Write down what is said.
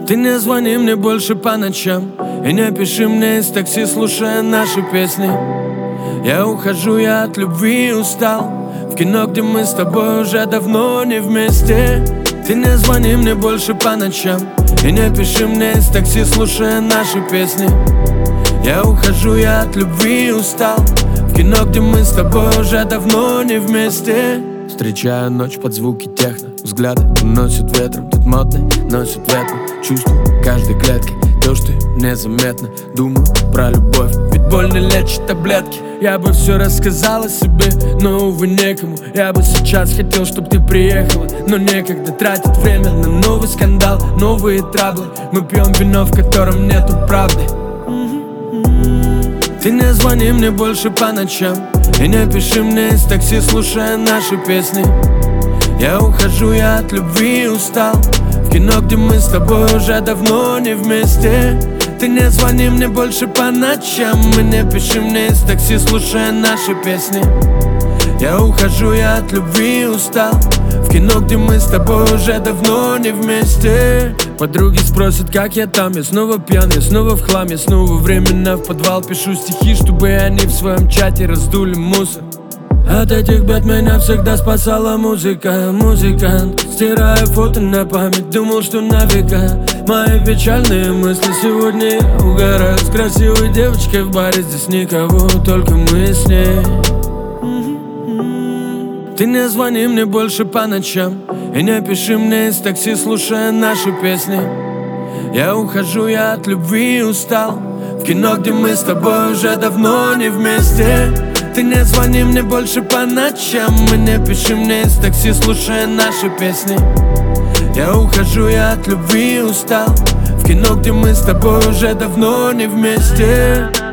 Ты не звони мне больше по ночам и не пиши мне из такси, слушая наши песни. Я ухожу, я от любви устал. В кино, где мы с тобой уже давно не вместе. Ты не звони мне больше по ночам и не пиши мне из такси, слушая наши песни. Я ухожу, я от любви устал. В кино, где мы с тобой уже давно не вместе. Встречаю ночь под звуки техно. Взгляды уносят ветром. Тут модный носит ветром. Чувствую каждой клеткой то, что незаметно. Думаю про любовь, ведь боль не лечит таблетки. Я бы все рассказал о себе, но, увы, некому. Я бы сейчас хотел, чтоб ты приехала, но некогда тратить время на новый скандал, новые траблы. Мы пьем вино, в котором нету правды. Ты не звони мне больше по ночам и не пиши мне из такси, слушая наши песни. Я ухожу, я от любви устал. В кино, где мы с тобой уже давно не вместе. Ты не звони мне больше по ночам и не пиши мне из такси, слушая наши песни. Я ухожу, я от любви устал. В кино, где мы с тобой уже давно не вместе. Подруги спросят, как я там. Я снова пьян, я снова в хлам. Я снова временно в подвал пишу стихи, чтобы они в своем чате раздули мусор. От этих бед меня всегда спасала музыка. Музыкант, стирая фото на память, думал, что на века. Мои печальные мысли сегодня я угораю. С красивой девочкой в баре, здесь никого, только мы с ней. Ты не звони мне больше по ночам и не пиши мне из такси, слушая наши песни. Я ухожу, я от любви устал. В кино, где мы с тобой уже давно не вместе. Ты не звони мне больше по ночам и не пиши мне из такси, слушая наши песни. Я ухожу, я от любви устал. В кино, где мы с тобой уже давно не вместе.